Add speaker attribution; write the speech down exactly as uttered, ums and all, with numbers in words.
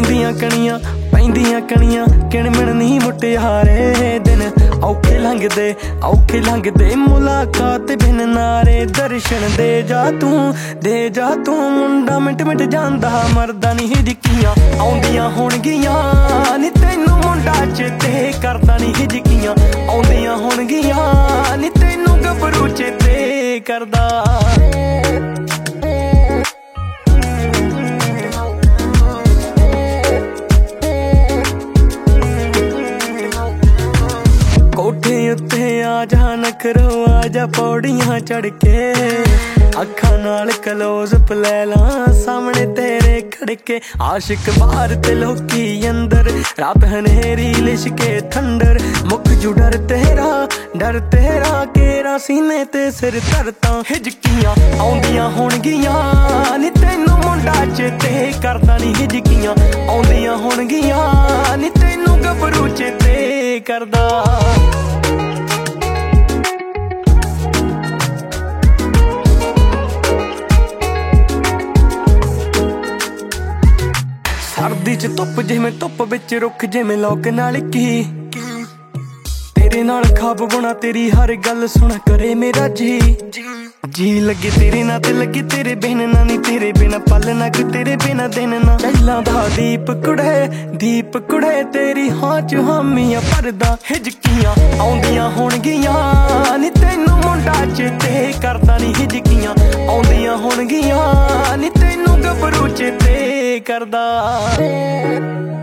Speaker 1: ਪੈਂਦੀਆਂ ਕਣੀਆਂ ਪੈਂਦੀਆਂ ਕਣੀਆਂ ਕਿਣਮਿਣ ਨਹੀਂ ਮੁਟਿਆਰੇ ਦਿਨ ਔਖੇ ਲੰਘਦੇ ਔਖੇ ਲੰਘਦੇ ਮੁਲਾਕਾਤ ਬਿਨ ਨਾਰੇ ਦਰਸ਼ਨ ਦੇ ਜਾ ਤੂੰ ਦੇ ਜਾ ਤੂੰ ਮੁੰਡਾ ਮਿੰਟ ਮਿੰਟ ਜਾਂਦਾ ਮਰਦਾ ਨਹੀਂ ਹਿਜਕੀਆਂ ਆਉਂਦੀਆਂ ਹੋਣਗੀਆਂ ਨੀ ਤੈਨੂੰ ਮੁੰਡਾ ਚੇਤੇ ਕਰਦਾ ਨਹੀਂ ਹਿਜਕੀਆਂ ਆਉਂਦੀਆਂ ਹੋਣਗੀਆਂ ਨੀ ਤੈਨੂੰ ਗੱਭਰੂ ਚੇਤੇ ਕਰਦਾ ਕੋਠੇ ਉੱਤੇ ਆ ਜਾ ਨਖਰੋ ਆ ਜਾ ਪੌੜੀਆਂ ਚੜ ਕੇ ਅੱਖਾਂ ਨਾਲ ਕਲੋਜ਼ ਲੈ ਲਾਂ ਸਾਹਮਣੇ ਤੇਰੇ ਖੜਕੇ ਆਸ਼ਿਕ ਬਾਹਰ ਤੇ ਲੋਕੀ ਅੰਦਰ ਰਾਤ ਹਨੇਰੀ ਲਿਸ਼ਕੇ ਠੰਡਰ ਮੁੱਕ ਜੂ ਡਰ ਤੇਰਾ ਡਰ ਤੇਰਾ ਕੇਰਾ ਸੀਨੇ ਤੇ ਸਿਰ ਧਰਤਾ ਹਿਜਕੀਆਂ ਆਉਂਦੀਆਂ ਹੋਣਗੀਆਂ ਨੀ ਤੈਨੂੰ ਮੁੰਡਾ ਚੇਤੇ ਕਰਦਾ ਨੀ ਹਿਜਕੀਆਂ ਆਉਂਦੀਆਂ ਹੋਣਗੀਆਂ ਨੀ ਤੈਨੂੰ ਗੱਭਰੂ ਚੇਤੇ ਕਰਦਾ ਸਰਦੀ ਚ ਧੁੱਪ ਜਿਵੇਂ ਧੁੱਪ ਵਿੱਚ ਰੁੱਖ ਜਿਵੇਂ ਲੋਕ ਨਾਲ ਕੀ ਤੇਰੇ ਨਾਲ ਖਾਬ ਬੁਣਾ ਤੇਰੀ ਹਰ ਗੱਲ ਸੁਣ ਕਰੇ ਮੇਰਾ ਜੀ ਜੀ ਲੱਗੇ ਤੇਰੇ ਨਾਲ ਤੇ ਲੱਗੇ ਤੇਰੇ ਬਿਨ ਨਾ ਨੀ ਤੇਰੇ ਬਿਨਾ ਪਲ ਨਾ ਕਿ ਤੇਰੇ ਬਿਨਾ ਦਿਨ ਨਾ ਪਹਿਲਾਂ ਦਾ ਦੀਪ ਕੁੜੇ ਦੀਪ ਕੁੜੇ ਤੇਰੀ ਹਾਂ ਚ ਹਾਮੀਆਂ ਭਰਦਾ ਹਿਜਕੀਆਂ ਆਉਂਦੀਆਂ ਹੋਣਗੀਆਂ ਨੀ ਤੈਨੂੰ ਮੁੰਡਾ ਚੇਤੇ ਕਰਦਾ ਨੀ ਹਿਜਕੀਆਂ ਆਉਂਦੀਆਂ ਹੋਣਗੀਆਂ ਨੀ ਤੈਨੂੰ ਗੱਭਰੂ ਚੇਤੇ ਕਰਦਾ